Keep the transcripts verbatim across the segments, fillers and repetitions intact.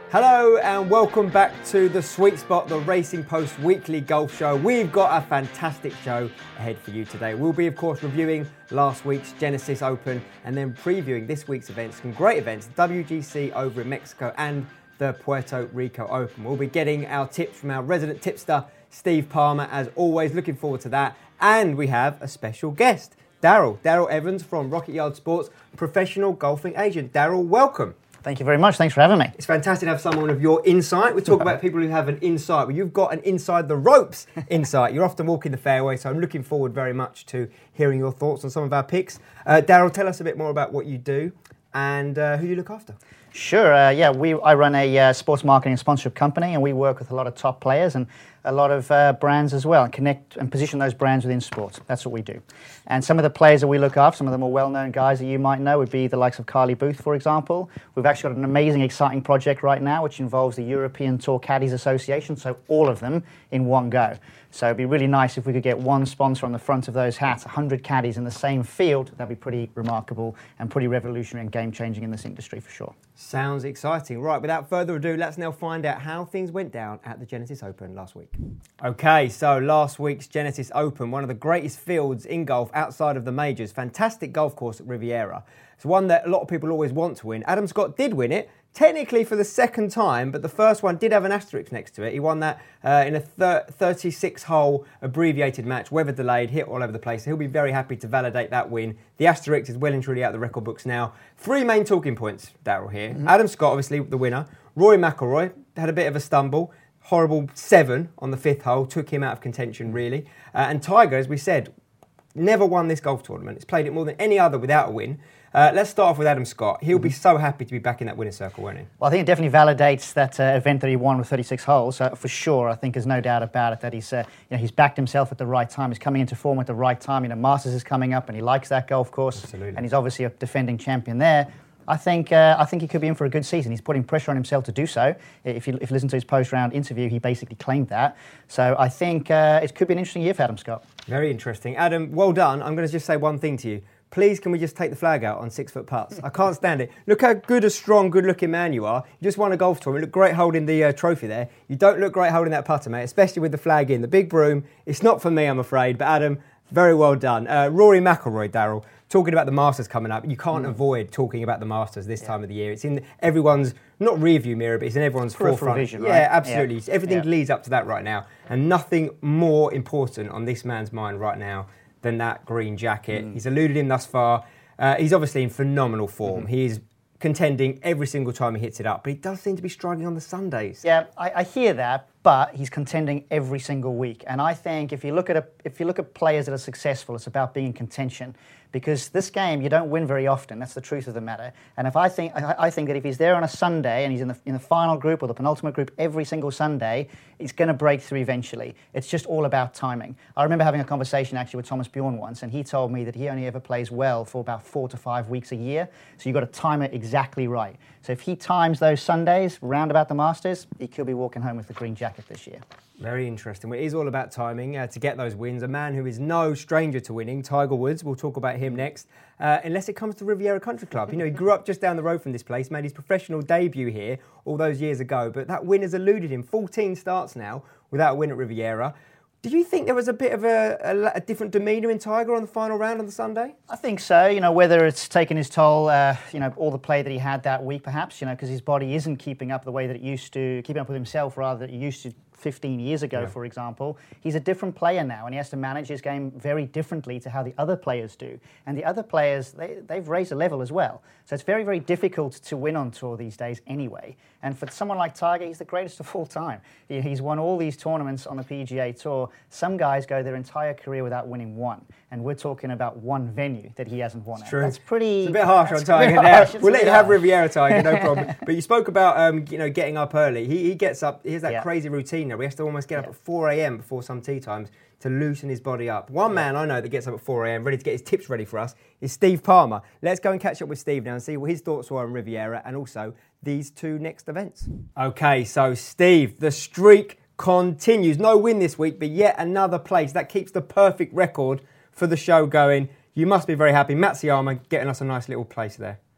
Hello and welcome back to The Sweet Spot, the Racing Post weekly golf show. We've got a fantastic show ahead for you today. We'll be, of course, reviewing last week's Genesis Open and then previewing this week's events, some great events, W G C over in Mexico and the Puerto Rico Open. We'll be getting our tips from our resident tipster, Steve Palmer, as always. Looking forward to that. And we have a special guest, Daryl. Daryl Evans from Rocket Yard Sports, professional golfing agent. Daryl, welcome. Thank you very much. Thanks for having me. It's fantastic to have someone of your insight. We talk about people who have an insight. Well, you've got an inside the ropes insight. You're often walking the fairway, so I'm looking forward very much to hearing your thoughts on some of our picks. Uh, Daryl, tell us a bit more about what you do and uh, who you look after. Sure. Uh, yeah, we I run a uh, sports marketing and sponsorship company, and we work with a lot of top players and a lot of uh, brands as well, and connect and position those brands within sports. That's what we do. And some of the players that we look after, some of the more well-known guys that you might know, would be the likes of Carly Booth, for example. We've actually got an amazing, exciting project right now, which involves the European Tour Caddies Association, so all of them in one go. So it'd be really nice if we could get one sponsor on the front of those hats, one hundred caddies in the same field. That'd be pretty remarkable and pretty revolutionary and game-changing in this industry for sure. Sounds exciting. Right, without further ado, let's now find out how things went down at the Genesis Open last week. Okay, so last week's Genesis Open, one of the greatest fields in golf outside of the majors. Fantastic golf course at Riviera. It's one that a lot of people always want to win. Adam Scott did win it, technically for the second time, but the first one did have an asterisk next to it. He won that uh, in a thirty-six hole abbreviated match, weather delayed, hit all over the place. He'll be very happy to validate that win. The asterisk is well and truly out of the record books now. Three main talking points, Daryl, here. Mm-hmm. Adam Scott, obviously the winner. Rory McIlroy had a bit of a stumble. Horrible seven on the fifth hole, took him out of contention, really. Uh, and Tiger, as we said, never won this golf tournament. He's played it more than any other without a win. Uh, let's start off with Adam Scott. He'll be so happy to be back in that winner's circle, won't he? Well, I think it definitely validates that uh, event that he won with thirty-six holes. Uh, for sure, I think there's no doubt about it that he's, uh, you know, he's backed himself at the right time. He's coming into form at the right time. You know, Masters is coming up, and he likes that golf course. Absolutely. And he's obviously a defending champion there. I think uh, I think he could be in for a good season. He's putting pressure on himself to do so. If you, if you listen to his post-round interview, he basically claimed that. So I think uh, it could be an interesting year for Adam Scott. Very interesting. Adam, well done. I'm going to just say one thing to you. Please, can we just take the flag out on six-foot putts? I can't stand it. Look how good a strong, good-looking man you are. You just won a golf tournament. You look great holding the uh, trophy there. You don't look great holding that putter, mate, especially with the flag in. The big broom, it's not for me, I'm afraid. But Adam, very well done. Uh, Rory McIlroy, Daryl, talking about the Masters coming up. You can't mm. avoid talking about the Masters this yeah. time of the year. It's in everyone's, not rearview mirror, but it's in everyone's forefront. Vision, right? Yeah, absolutely. Yeah. Everything yeah. leads up to that right now. And nothing more important on this man's mind right now than that green jacket. Mm. He's eluded him thus far. Uh, he's obviously in phenomenal form. Mm-hmm. He is contending every single time he hits it up, but he does seem to be struggling on the Sundays. Yeah, I, I hear that, but he's contending every single week. And I think if you look at a, if you look at players that are successful, it's about being in contention. Because this game, you don't win very often. That's the truth of the matter. And if I think, I, I think that if he's there on a Sunday and he's in the in the final group or the penultimate group every single Sunday, he's going to break through eventually. It's just all about timing. I remember having a conversation actually with Thomas Bjorn once, and he told me that he only ever plays well for about four to five weeks a year. So you've got to time it exactly right. So if he times those Sundays round about the Masters, he could be walking home with the green jacket this year. Very interesting. Well, it is all about timing uh, to get those wins. A man who is no stranger to winning, Tiger Woods. We'll talk about him next. Uh, unless it comes to Riviera Country Club. You know, he grew up just down the road from this place, made his professional debut here all those years ago. But that win has eluded him. fourteen starts now without a win at Riviera. Did you think there was a bit of a, a, a different demeanour in Tiger on the final round on the Sunday? I think so. You know, whether it's taken his toll, uh, you know, all the play that he had that week, perhaps, you know, because his body isn't keeping up the way that it used to, keeping up with himself rather than it used to fifteen years ago, yeah. for example. He's a different player now, and he has to manage his game very differently to how the other players do. And the other players, they, they've raised a level as well. So it's very, very difficult to win on tour these days anyway. And for someone like Tiger, he's the greatest of all time. He, he's won all these tournaments on the P G A Tour. Some guys go their entire career without winning one. And we're talking about one venue that he hasn't won it's at. True. That's pretty... It's a bit harsh on Tiger now. We'll let you have Riviera, Tiger, no problem. But you spoke about um, you know, getting up early. He, he gets up, he has that yeah. crazy routine now. He has to almost get yeah. up at four a.m. before some tee times to loosen his body up. One man I know that gets up at four a.m. ready to get his tips ready for us is Steve Palmer. Let's go and catch up with Steve now and see what his thoughts were on Riviera and also these two next events. Okay, so Steve, the streak continues. No win this week, but yet another place. That keeps the perfect record for the show going. You must be very happy. Matsuyama getting us a nice little place there.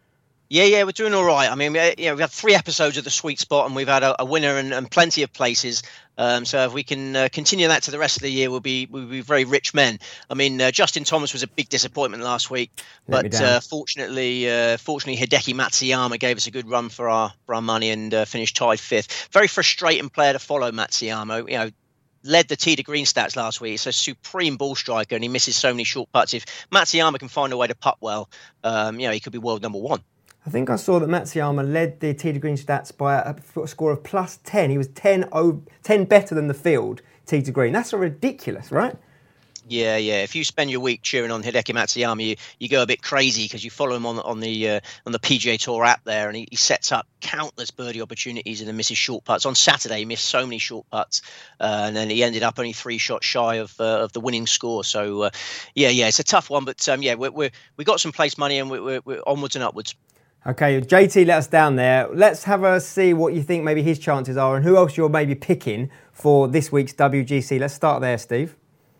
Yeah, yeah, we're doing all right. I mean, we, you know, we've had three episodes of The Sweet Spot, and we've had a, a winner and, and plenty of places. Um, so if we can uh, continue that to the rest of the year, we'll be we'll be very rich men. I mean, uh, Justin Thomas was a big disappointment last week, but uh, fortunately, uh, fortunately, Hideki Matsuyama gave us a good run for our for our money and uh, finished tied fifth. Very frustrating player to follow, Matsuyama. You know. Led the tee to green stats last week. It's a supreme ball striker, and he misses so many short putts. If Matsuyama can find a way to putt well, um, you know, he could be world number one. I think I saw that Matsuyama led the tee to green stats by a score of plus ten. He was ten, ten better than the field tee to green. That's ridiculous, right? Yeah, yeah. If you spend your week cheering on Hideki Matsuyama, you, you go a bit crazy because you follow him on on the uh, on the P G A Tour app there, and he, he sets up countless birdie opportunities and then misses short putts. On Saturday, he missed so many short putts, uh, and then he ended up only three shots shy of uh, of the winning score. So, uh, yeah, yeah, it's a tough one, but um, yeah, we're, we're we got some place money, and we're, we're, we're onwards and upwards. Okay, J T let us down there. Let's have a see what you think maybe his chances are, and who else you're maybe picking for this week's W G C. Let's start there, Steve.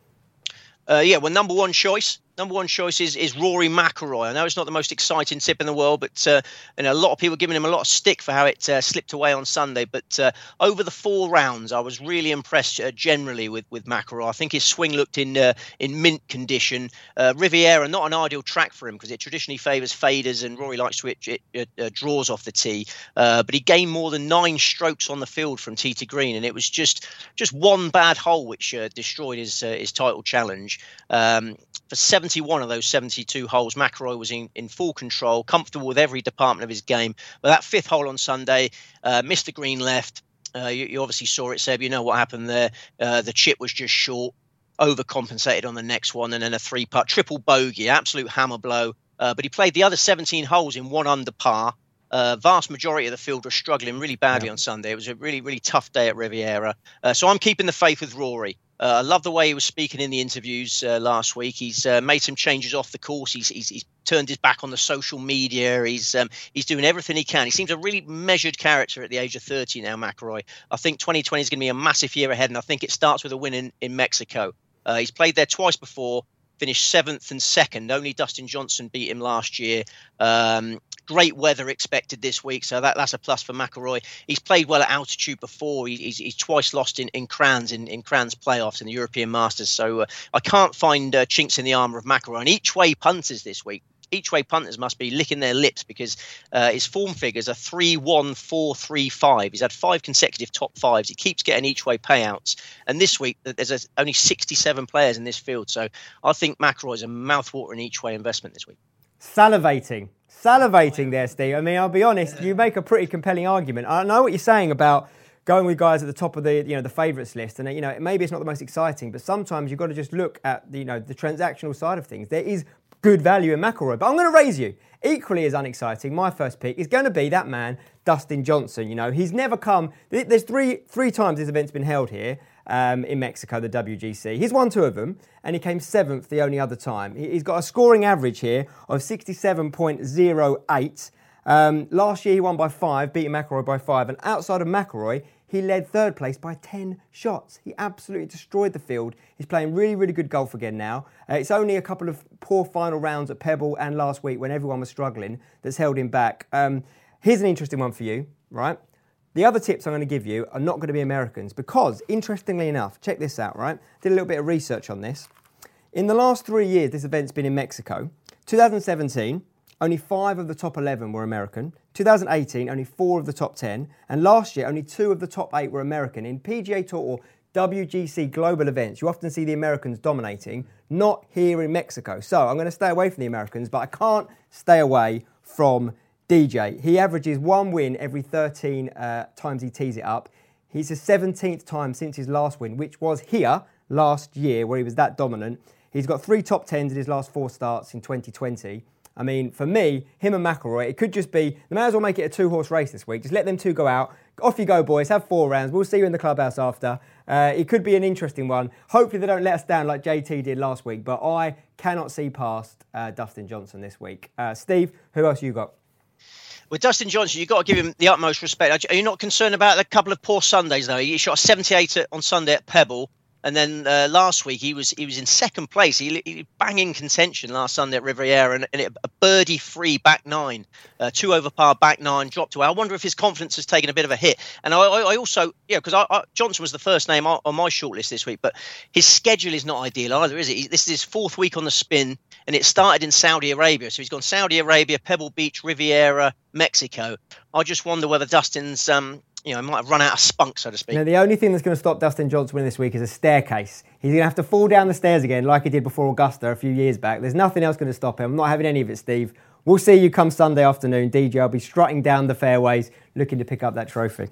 Uh, yeah, well, number one choice. Number one choice is, is Rory McIlroy. I know it's not the most exciting tip in the world, but uh, you know, a lot of people giving him a lot of stick for how it uh, slipped away on Sunday. But uh, over the four rounds, I was really impressed uh, generally with, with McIlroy. I think his swing looked in uh, in mint condition. Uh, Riviera, not an ideal track for him because it traditionally favours faders, and Rory likes to it, it, it uh, draws off the tee. Uh, but he gained more than nine strokes on the field from tee to green, and it was just just one bad hole which uh, destroyed his uh, his title challenge. Um, For seventy-one of those seventy-two holes, McIlroy was in, in full control, comfortable with every department of his game. But that fifth hole on Sunday, uh, missed the green left. Uh, you, you obviously saw it, Seb. You know what happened there. Uh, the chip was just short, overcompensated on the next one, and then a three-putt, triple bogey, absolute hammer blow. Uh, but he played the other seventeen holes in one under par. Uh, vast majority of the field was struggling really badly yeah. on Sunday. It was a really, really tough day at Riviera. Uh, so I'm keeping the faith with Rory. Uh, I love the way he was speaking in the interviews uh, last week. He's uh, made some changes off the course. He's, he's, he's turned his back on the social media. He's um, he's doing everything he can. He seems a really measured character at the age of thirty now, McIlroy. I think twenty twenty is going to be a massive year ahead, and I think it starts with a win in, in Mexico. Uh, he's played there twice before, finished seventh and second. Only Dustin Johnson beat him last year. Um, Great weather expected this week, so that, that's a plus for McIlroy. He's played well at altitude before. He, he's, he's twice lost in, in Crans, in, in Crans playoffs in the European Masters. So uh, I can't find uh, chinks in the armour of McIlroy. And each way punters this week, each way punters must be licking their lips because uh, his form figures are three one, four three five. He's had five consecutive top fives. He keeps getting each way payouts. And this week, there's a, only sixty-seven players in this field. So I think McIlroy's a mouthwatering each way investment this week. Salivating. Salivating there, Steve. I mean, I'll be honest, you make a pretty compelling argument. I know what you're saying about going with guys at the top of the, you know, the favourites list, and you know, maybe it's not the most exciting, but sometimes you've got to just look at, you know, the transactional side of things. There is good value in McIlroy, but I'm going to raise you. Equally as unexciting, my first pick is going to be that man, Dustin Johnson. You know, he's never come. There's three three times this event's been held here. Um, in Mexico, the W G C. He's won two of them, and he came seventh the only other time. He's got a scoring average here of sixty-seven point oh eight. Um, last year he won by five, beating McIlroy by five, and outside of McIlroy, he led third place by ten shots. He absolutely destroyed the field. He's playing really, really good golf again now. Uh, it's only a couple of poor final rounds at Pebble and last week when everyone was struggling that's held him back. Um, here's an interesting one for you, right? The other tips I'm going to give you are not going to be Americans because, interestingly enough, check this out, right? Did a little bit of research on this. In the last three years, this event's been in Mexico. twenty seventeen, only five of the top eleven were American. twenty eighteen, only four of the top ten. And last year, only two of the top eight were American. In P G A Tour or W G C global events, you often see the Americans dominating, not here in Mexico. So I'm going to stay away from the Americans, but I can't stay away from D J. He averages one win every thirteen uh, times he tees it up. He's the seventeenth time since his last win, which was here last year, where he was that dominant. He's got three top tens in his last four starts in twenty twenty. I mean, for me, him and McIlroy, it could just be, they may as well make it a two-horse race this week. Just let them two go out. Off you go, boys. Have four rounds. We'll see you in the clubhouse after. Uh, it could be an interesting one. Hopefully they don't let us down like J T did last week, but I cannot see past uh, Dustin Johnson this week. Uh, Steve, who else you got? With Dustin Johnson, you've got to give him the utmost respect. Are you not concerned about a couple of poor Sundays, though? He shot seventy-eight on Sunday at Pebble, And then uh, last week he was he was in second place. He, he banging contention last Sunday at Riviera, and, and it, a birdie-free back nine, uh, two over par back nine, dropped away. I wonder if his confidence has taken a bit of a hit. And I, I, I also, yeah, because I, I, Johnson was the first name on, on my shortlist this week, but his schedule is not ideal either, is it? He, this is his fourth week on the spin, and it started in Saudi Arabia. So he's gone Saudi Arabia, Pebble Beach, Riviera, Mexico. I just wonder whether Dustin's um, you know, might have run out of spunk, so to speak. Now, the only thing that's going to stop Dustin Johnson winning this week is a staircase. He's going to have to fall down the stairs again like he did before Augusta a few years back. There's nothing else going to stop him. I'm not having any of it, Steve. We'll see you come Sunday afternoon. D J will be strutting down the fairways looking to pick up that trophy.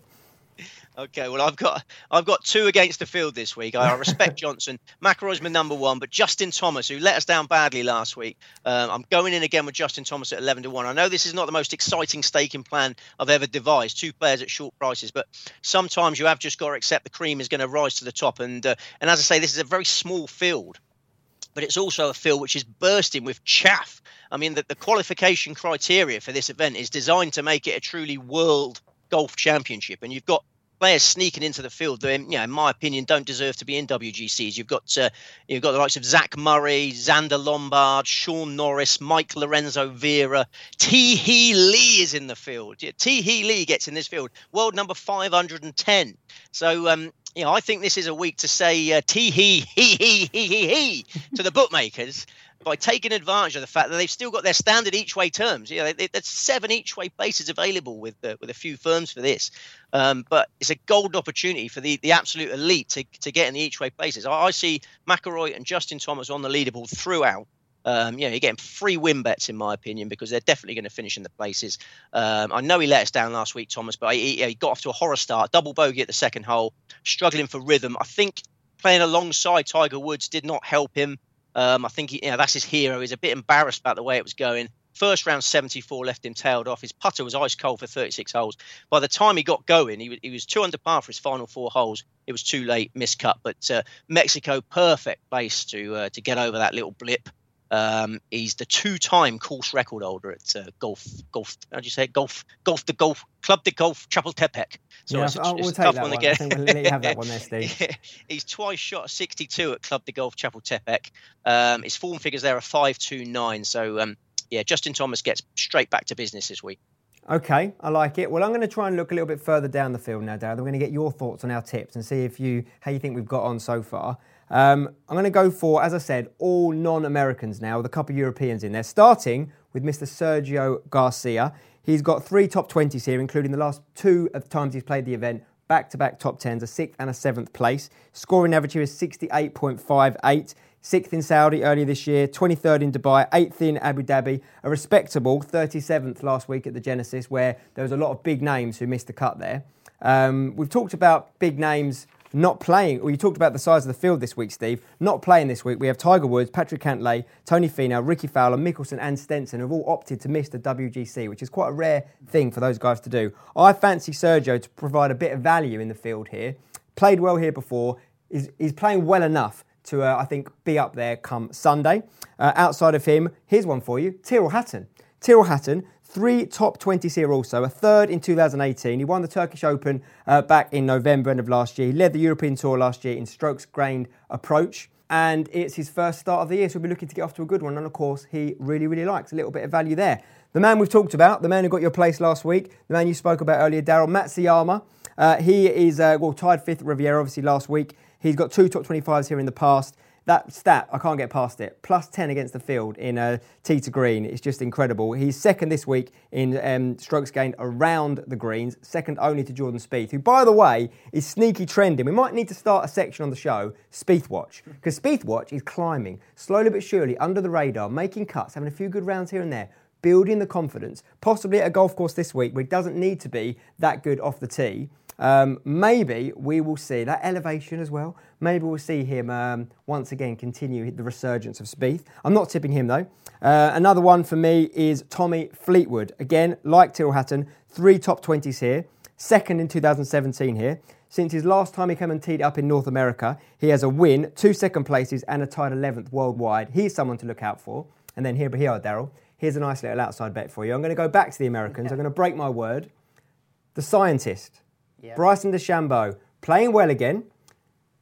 Okay, well, I've got I've got two against the field this week. I respect Johnson. McIlroy's my number one, but Justin Thomas, who let us down badly last week, um, I'm going in again with Justin Thomas at eleven to one. I know this is not the most exciting staking plan I've ever devised, two players at short prices, but sometimes you have just got to accept the cream is going to rise to the top. And uh, and as I say, this is a very small field, but it's also a field which is bursting with chaff. I mean, the, the qualification criteria for this event is designed to make it a truly world golf championship, and you've got players sneaking into the field that, you know, in my opinion, don't deserve to be in W G Cs. You've got uh, you've got the likes of Zach Murray, Xander Lombard, Sean Norris, Mike Lorenzo Vera, T. Hee Lee is in the field. Yeah, T. Hee Lee gets in this field, world number five hundred ten. So, um, you know, I think this is a week to say uh, T. Hee Hee Hee Hee Hee Hee to the bookmakers by taking advantage of the fact that they've still got their standard each-way terms. You know, there's seven each-way places available with uh, with a few firms for this. Um, but it's a golden opportunity for the, the absolute elite to, to get in the each-way places. I, I see McIlroy and Justin Thomas on the leaderboard throughout. Um, you know, you're getting free win bets, in my opinion, because they're definitely going to finish in the places. Um, I know he let us down last week, Thomas, but he, he got off to a horror start. Double bogey at the second hole, struggling for rhythm. I think playing alongside Tiger Woods did not help him. Um, I think he, you know, that's his hero. He's a bit embarrassed about the way it was going. First round seventy-four left him tailed off. His putter was ice cold for thirty-six holes. By the time he got going, he was, he was two under par for his final four holes. It was too late, miscut. But uh, Mexico, perfect place to uh, to get over that little blip. Um, he's the two-time course record holder at uh, golf. Golf. How do you say it? Golf. Golf. The golf club. The golf Chapultepec. So yeah, it's, I'll, it's we'll a take tough that one one. again. I think we'll let you have that one there, Steve. He's twice shot a sixty-two at Club de Golf Chapultepec. Um, his form figures there are five two nine. So um, yeah, Justin Thomas gets straight back to business this week. Okay, I like it. Well, I'm going to try and look a little bit further down the field now, Darryl. We're going to get your thoughts on our tips and see if you how you think we've got on so far. Um, I'm going to go for, as I said, all non-Americans now with a couple of Europeans in there, starting with Mister Sergio Garcia. He's got three top twenties here, including the last two of the times he's played the event, back-to-back top tens, a sixth and a seventh place. Scoring average here is sixty-eight point five eight. Sixth in Saudi earlier this year, twenty-third in Dubai, eighth in Abu Dhabi, a respectable thirty-seventh last week at the Genesis, where there was a lot of big names who missed the cut there. Um, we've talked about big names not playing. Well, you talked about the size of the field this week, Steve. Not playing this week. We have Tiger Woods, Patrick Cantlay, Tony Finau, Ricky Fowler, Mickelson and Stenson have all opted to miss the W G C, which is quite a rare thing for those guys to do. I fancy Sergio to provide a bit of value in the field here. Played well here before. He's, he's playing well enough to, uh, I think, be up there come Sunday. Uh, outside of him, here's one for you, Tyrrell Hatton. Tyrrell Hatton, three top twenties here also, a third in two thousand eighteen. He won the Turkish Open uh, back in November, end of last year. He led the European Tour last year in strokes gained approach. And it's his first start of the year, so we'll be looking to get off to a good one. And of course, he really, really likes a little bit of value there. The man we've talked about, the man who got your place last week, the man you spoke about earlier, Darryl, Matsuyama. Uh, he is, uh, well, tied fifth at Riviera, obviously, last week. He's got two top twenty-fives here in the past. That stat, I can't get past it. Plus ten against the field in uh, tee to green. It's just incredible. He's second this week in um, strokes gained around the greens, second only to Jordan Spieth, who, by the way, is sneaky trending. We might need to start a section on the show, Spieth Watch, because Spieth Watch is climbing slowly but surely under the radar, making cuts, having a few good rounds here and there, building the confidence, possibly at a golf course this week where he doesn't need to be that good off the tee. Um, maybe we will see that elevation as well. Maybe we'll see him um, once again continue the resurgence of Spieth. I'm not tipping him though. Uh, another one for me is Tommy Fleetwood. Again, like Tyrrell Hatton, three top twenties here. Second in two thousand seventeen here. Since his last time he came and teed up in North America, he has a win, two second places and a tied eleventh worldwide. He's someone to look out for. And then here, here, Darryl, here's a nice little outside bet for you. I'm going to go back to the Americans. Yeah. I'm going to break my word. The scientist. Yep. Bryson DeChambeau, playing well again,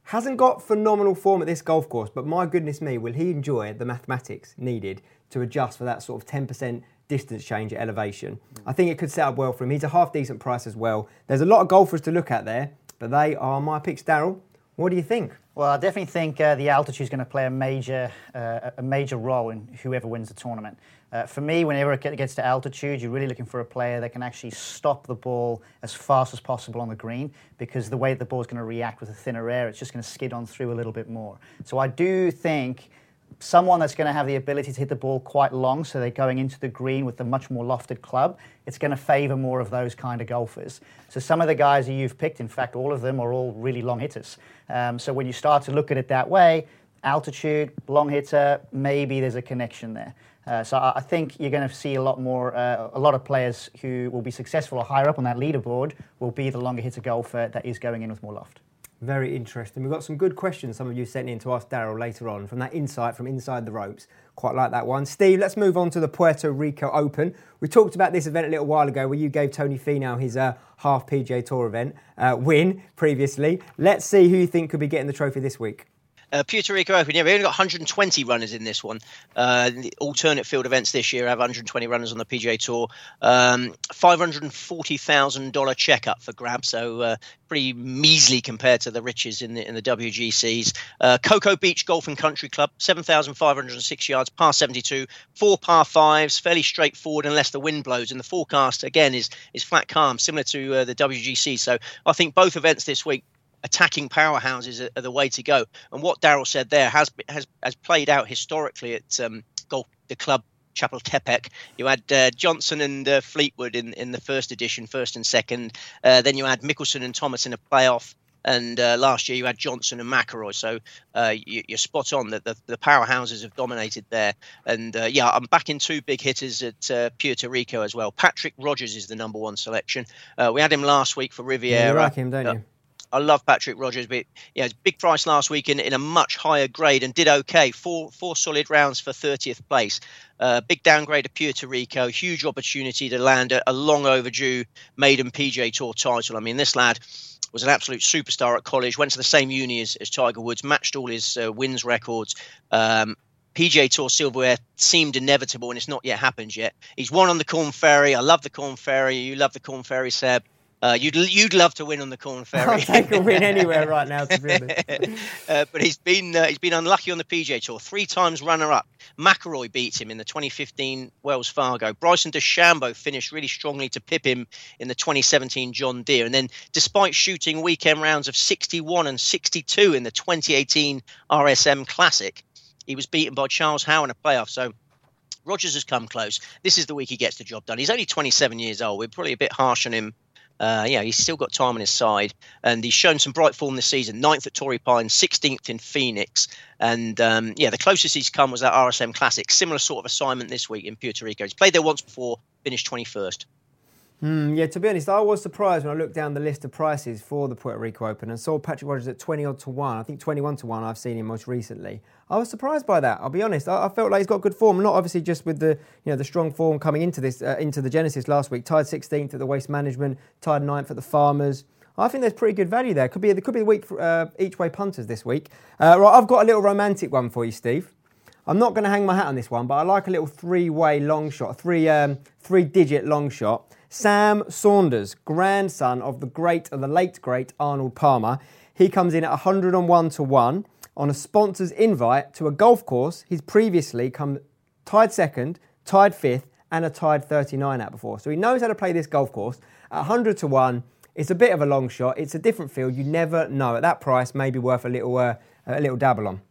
Hasn't got phenomenal form at this golf course, but my goodness me, will he enjoy the mathematics needed to adjust for that sort of ten percent distance change at elevation. I think it could set up well for him. He's a half decent price as well. There's a lot of golfers to look at there, but they are my picks. Daryl, what do you think? Well, I definitely think uh, the altitude is going to play a major, uh, a major role in whoever wins the tournament. Uh, for me, whenever it gets to altitude, you're really looking for a player that can actually stop the ball as fast as possible on the green, because the way the ball is going to react with the thinner air, it's just going to skid on through a little bit more. So I do think someone that's going to have the ability to hit the ball quite long, so they're going into the green with a much more lofted club, it's going to favour more of those kind of golfers. So some of the guys that you've picked, in fact, all of them are all really long hitters. Um, so when you start to look at it that way, altitude, long hitter, maybe there's a connection there. Uh, so I think you're going to see a lot more, uh, a lot of players who will be successful or higher up on that leaderboard will be the longer hitter golfer that is going in with more loft. Very interesting. We've got some good questions some of you sent in to ask Daryl later on from that insight from inside the ropes. Quite like that one. Steve, let's move on to the Puerto Rico Open. We talked about this event a little while ago where you gave Tony Finau his uh, half P G A Tour event uh, win previously. Let's see who you think could be getting the trophy this week. Uh, Puerto Rico Open, yeah, we only got one hundred twenty runners in this one. Uh, the alternate field events this year have one hundred twenty runners on the P G A Tour. Um, five hundred forty thousand dollars checkup for grabs, so uh, pretty measly compared to the riches in the, in the W G Cs. Uh, Cocoa Beach Golf and Country Club, seven thousand five hundred six yards, par seventy-two, four par fives, fairly straightforward unless the wind blows. And the forecast, again, is is flat calm, similar to uh, the W G C. So I think both events this week, attacking powerhouses are, are the way to go. And what Daryl said there has has has played out historically at um, golf, the club Chapultepec. You had uh, Johnson and uh, Fleetwood in, in the first edition, first and second. Uh, then you had Mickelson and Thomas in a playoff. And uh, last year you had Johnson and McIlroy. So uh, you, you're spot on that the, the powerhouses have dominated there. And uh, yeah, I'm backing two big hitters at uh, Puerto Rico as well. Patrick Rogers is the number one selection. Uh, we had him last week for Riviera. Yeah, you like him, don't uh, you? I love Patrick Rogers, but yeah, big price last week in, in a much higher grade and did okay. Four four solid rounds for thirtieth place. Uh, big downgrade to Puerto Rico. Huge opportunity to land a, a long overdue maiden P G A Tour title. I mean, this lad was an absolute superstar at college. Went to the same uni as, as Tiger Woods. Matched all his uh, wins records. Um, P G A Tour silverware seemed inevitable, and it's not yet happened yet. He's won on the Corn Ferry. I love the Corn Ferry. You love the Corn Ferry, Seb. Uh, you'd you'd love to win on the Corn Ferry. I'll take a win anywhere right now, to be honest. uh, but he's been uh, he's been unlucky on the P G A Tour. Three times runner-up. McIlroy beat him in the twenty fifteen Wells Fargo. Bryson DeChambeau finished really strongly to pip him in the twenty seventeen John Deere. And then, despite shooting weekend rounds of sixty-one and sixty-two in the twenty eighteen R S M Classic, he was beaten by Charles Howe in a playoff. So Rogers has come close. This is the week he gets the job done. He's only twenty-seven years old. We're probably a bit harsh on him. Uh, yeah, he's still got time on his side, and he's shown some bright form this season. Ninth at Torrey Pines, sixteenth in Phoenix, and um, yeah, the closest he's come was that R S M Classic. Similar sort of assignment this week in Puerto Rico. He's played there once before, finished twenty-first. Mm, yeah, to be honest, I was surprised when I looked down the list of prices for the Puerto Rico Open and saw Patrick Rogers at twenty odd to one. I think twenty-one to one I've seen him most recently. I was surprised by that, I'll be honest. I, I felt like he's got good form, not obviously just with the you know the strong form coming into this uh, into the Genesis last week. Tied sixteenth at the Waste Management, tied ninth at the Farmers. I think there's pretty good value there. Could be there could be the week for uh, each way punters this week. Uh, right, I've got a little romantic one for you, Steve. I'm not going to hang my hat on this one, but I like a little three-way long shot, three um, three-digit long shot. Sam Saunders, grandson of the great and the late great Arnold Palmer. He comes in at one hundred one to one on a sponsor's invite to a golf course he's previously come tied second, tied fifth, and a tied thirty-nine at before. So he knows how to play this golf course. At one hundred to one, it's a bit of a long shot. It's a different field. You never know. At that price, maybe worth a little uh, a little dabble on.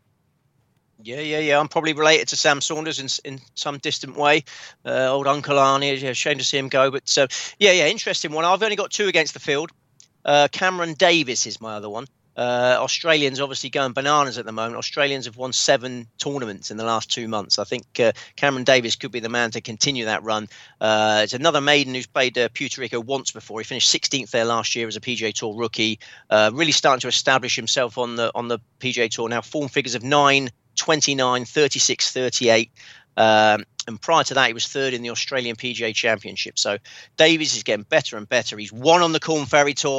Yeah, yeah, yeah. I'm probably related to Sam Saunders in in some distant way. Uh, old Uncle Arnie, yeah, shame to see him go. But uh, yeah, yeah, interesting one. I've only got two against the field. Uh, Cameron Davis is my other one. Uh, Australians obviously going bananas at the moment. Australians have won seven tournaments in the last two months. I think uh, Cameron Davis could be the man to continue that run. Uh, it's another maiden who's played uh, Puerto Rico once before. He finished sixteenth there last year as a P G A Tour rookie. Uh, really starting to establish himself on the on the P G A Tour now. Form figures of nine, twenty-nine, thirty-six, thirty-eight. Um, and prior to that, he was third in the Australian P G A Championship. So Davies is getting better and better. He's won on the Corn Ferry Tour.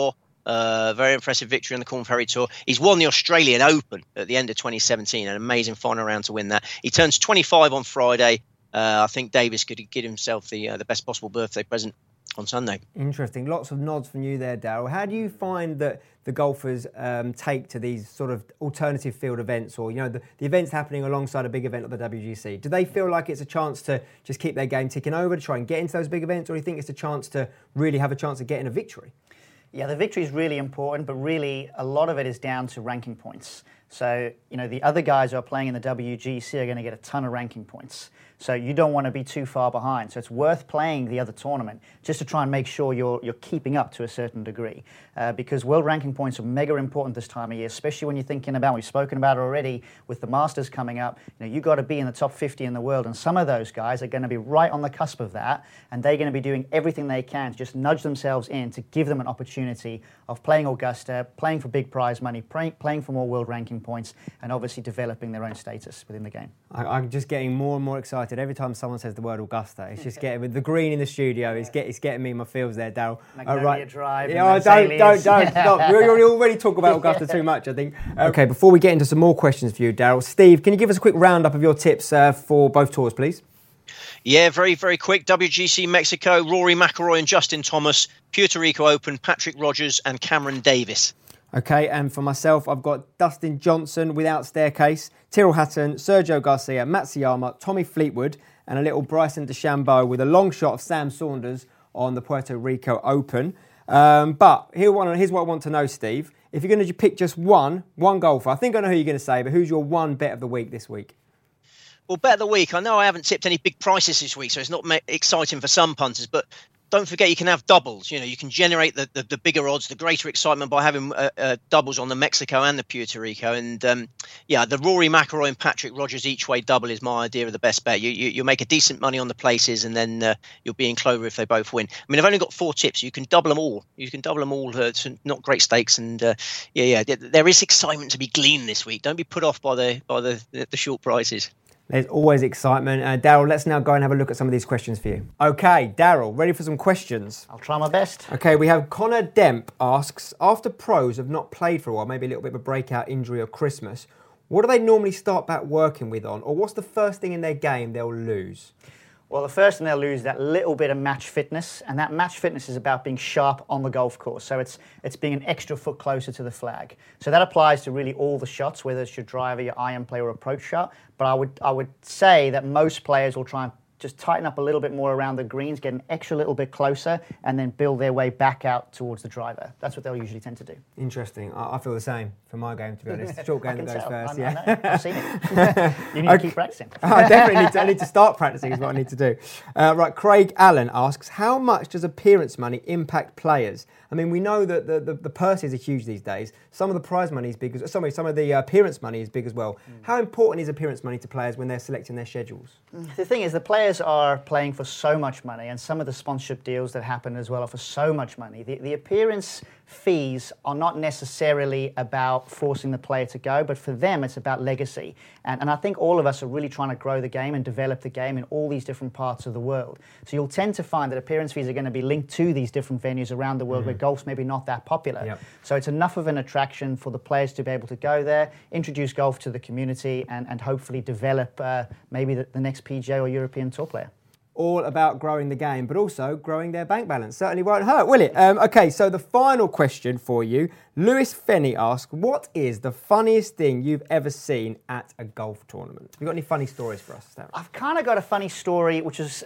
Uh, very impressive victory on the Corn Ferry Tour. He's won the Australian Open at the end of twenty seventeen, an amazing final round to win that. He turns twenty-five on Friday. Uh, I think Davis could get himself the uh, the best possible birthday present on Sunday. Interesting. Lots of nods from you there, Daryl. How do you find that the golfers um, take to these sort of alternative field events, or you know the, the events happening alongside a big event like the W G C? Do they feel like it's a chance to just keep their game ticking over, to try and get into those big events, or do you think it's a chance to really have a chance of getting a victory? Yeah, the victory is really important, but really a lot of it is down to ranking points. So, you know, the other guys who are playing in the W G C are going to get a ton of ranking points. So you don't want to be too far behind. So it's worth playing the other tournament just to try and make sure you're you're keeping up to a certain degree. Uh, because world ranking points are mega important this time of year, especially when you're thinking about, we've spoken about it already, with the Masters coming up. You know, you've got to be in the top fifty in the world, and some of those guys are going to be right on the cusp of that, and they're going to be doing everything they can to just nudge themselves in to give them an opportunity of playing Augusta, playing for big prize money, play, playing for more world ranking points, and obviously developing their own status within the game. I, I'm just getting more and more excited every time someone says the word Augusta. It's just getting with the green in the studio. It's get it's getting me in my feels there, Daryl. Magnolia uh, right. Drive. Yeah, oh, don't, don't, don't, don't. We already talk about Augusta too much, I think. Okay, before we get into some more questions for you, Daryl, Steve, can you give us a quick roundup of your tips uh, for both tours, please? Yeah, very, very quick. W G C Mexico, Rory McIlroy and Justin Thomas. Puerto Rico Open, Patrick Rogers and Cameron Davis. Okay, and for myself, I've got Dustin Johnson without staircase, Tyrrell Hatton, Sergio Garcia, Matsuyama, Tommy Fleetwood, and a little Bryson DeChambeau with a long shot of Sam Saunders on the Puerto Rico Open. Um, but here one, here's what I want to know, Steve. If you're going to pick just one, one golfer, I think I know who you're going to say, but who's your one bet of the week this week? Well, bet of the week, I know I haven't tipped any big prices this week, so it's not exciting for some punters, but don't forget you can have doubles. You know, you can generate the, the, the bigger odds, the greater excitement by having uh, uh, doubles on the Mexico and the Puerto Rico. And um, yeah, the Rory McIlroy and Patrick Rogers each way double is my idea of the best bet. You, you, you'll make a decent money on the places, and then uh, you'll be in clover if they both win. I mean, I've only got four tips. You can double them all. You can double them all uh, to not great stakes. And uh, yeah, yeah, there is excitement to be gleaned this week. Don't be put off by the by the, the, the short prices. There's always excitement. Uh, Daryl, let's now go and have a look at some of these questions for you. Okay, Daryl, ready for some questions? I'll try my best. Okay, we have Connor Demp asks, after pros have not played for a while, maybe a little bit of a breakout injury or Christmas, what do they normally start back working with on? Or what's the first thing in their game they'll lose? Well, the first thing they'll lose is that little bit of match fitness, and that match fitness is about being sharp on the golf course. So it's it's being an extra foot closer to the flag. So that applies to really all the shots, whether it's your driver, your iron play, or approach shot. But I would I would say that most players will try and just tighten up a little bit more around the greens, get an extra little bit closer, and then build their way back out towards the driver. That's what they'll usually tend to do. Interesting. I, I feel the same for my game, to be honest. Short game that goes tell. first. I, yeah, I know. I've seen it. You need okay. to keep practicing. I definitely need to, I need to start practicing is what I need to do. Uh, right, Craig Allen asks, how much does appearance money impact players? I mean, we know that the, the, the purses are huge these days. Some of the prize money is big, as, sorry, some of the appearance money is big as well. Mm. How important is appearance money to players when they're selecting their schedules? The thing is, the players are playing for so much money, and some of the sponsorship deals that happen as well are for so much money. The, the appearance fees are not necessarily about forcing the player to go, but for them it's about legacy. And, and I think all of us are really trying to grow the game and develop the game in all these different parts of the world. So you'll tend to find that appearance fees are going to be linked to these different venues around the world mm. where golf's maybe not that popular. Yep. So it's enough of an attraction for the players to be able to go there, introduce golf to the community, and, and hopefully develop uh, maybe the, the next P G A or European Tour player. All about growing the game, but also growing their bank balance. Certainly won't hurt, will it? Um, okay, so the final question for you. Lewis Fenney asks, what is the funniest thing you've ever seen at a golf tournament? Have you got any funny stories for us, Darren? I've kind of got a funny story, which is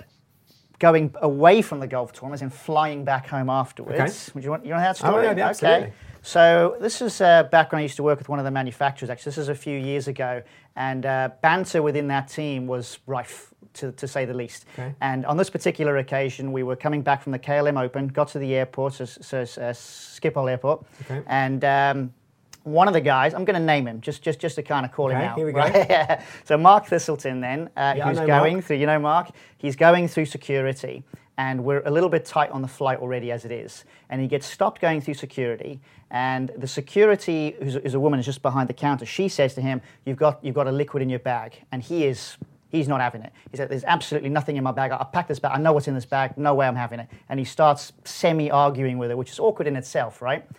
going away from the golf tournaments and flying back home afterwards. Okay. Would you want, you want that story? Oh, yeah, absolutely. Okay. So this is uh, back when I used to work with one of the manufacturers, actually. This is a few years ago. And uh, banter within that team was rife, to, to say the least. Okay. And on this particular occasion, we were coming back from the K L M Open, got to the airport, so, so uh, Schiphol Airport. Okay. And um, one of the guys, I'm going to name him, just just just to kind of call okay, him out. Here we go. Right? So Mark Thistleton then, uh, yeah, who's going Mark. through, you know Mark, he's going through security. And we're a little bit tight on the flight already as it is. And he gets stopped going through security. And the security, who's a, who's a woman, is just behind the counter. She says to him, you've got you've got a liquid in your bag. And he is, he's not having it. He said, there's absolutely nothing in my bag. I packed this bag. I know what's in this bag. No way I'm having it. And he starts semi-arguing with her, which is awkward in itself, right?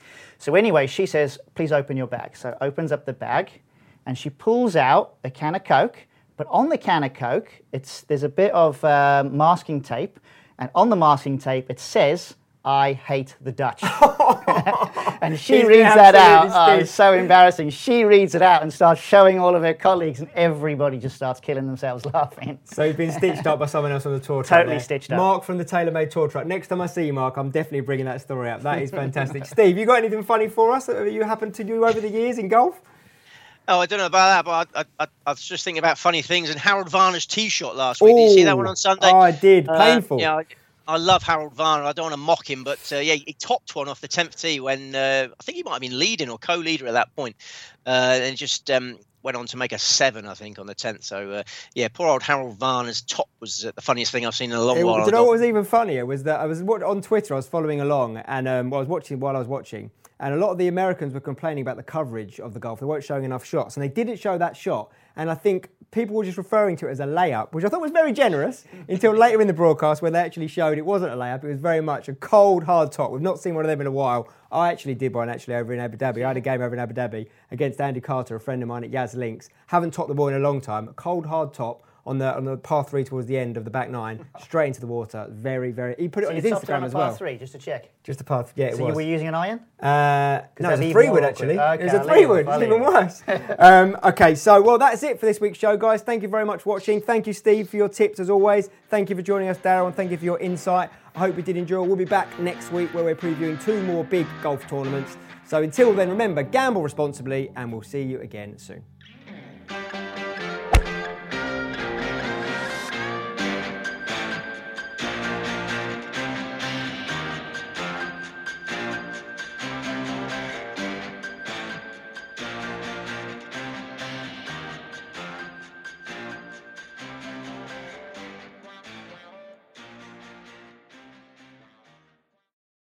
So anyway, she says, please open your bag. So opens up the bag, and she pulls out a can of Coke. But on the can of Coke, it's there's a bit of uh, masking tape, and on the masking tape it says, I hate the Dutch. And she He's reads that out. absolutely Oh, stitched. it's so embarrassing. She reads it out and starts showing all of her colleagues, and everybody just starts killing themselves laughing. So you've been stitched up by someone else on the tour truck. Totally there. stitched up. Mark from the TaylorMade Tour Truck. Next time I see you, Mark, I'm definitely bringing that story up. That is fantastic. Steve, you got anything funny for us that you happened to do over the years in golf? Oh, I don't know about that, but I, I, I was just thinking about funny things. And Harold Varner's tee shot last week. Did you see that one on Sunday? Oh, I did. Uh, Painful. yeah, I, I love Harold Varner. I don't want to mock him, but uh, yeah, he topped one off the tenth tee when uh, I think he might have been leading or co-leader at that point, uh, and just um, went on to make a seven, I think, on the tenth. So uh, yeah, poor old Harold Varner's top was uh, the funniest thing I've seen in a long It- while. do I you know thought. what was even funnier was that I was wa- on Twitter. I was following along, and um, well, I was watching while I was watching, and a lot of the Americans were complaining about the coverage of the golf. They weren't showing enough shots, and they didn't show that shot. And I think people were just referring to it as a layup, which I thought was very generous until later in the broadcast where they actually showed it wasn't a layup. It was very much a cold, hard top. We've not seen one of them in a while. I actually did one actually over in Abu Dhabi. I had a game over in Abu Dhabi against Andy Carter, a friend of mine at Yaz Links. Haven't topped the ball in a long time. A cold, hard top on the on the par three towards the end of the back nine, straight into the water. Very, very. He put it So on you his topped it on Instagram a as par well. three, just to check. Just a par. Yeah, it So you was. were using an iron? Uh, no, it was that's a even three more wood awkward. actually. Okay, it was a I'll three leave it, wood. I'll It's even leave worse. um, okay, so well, that's it for this week's show, guys. Thank you very much for watching. Thank you, Steve, for your tips as always. Thank you for joining us, Darryl, and thank you for your insight. I hope you did enjoy. We'll be back next week where we're previewing two more big golf tournaments. So until then, remember, gamble responsibly, and we'll see you again soon.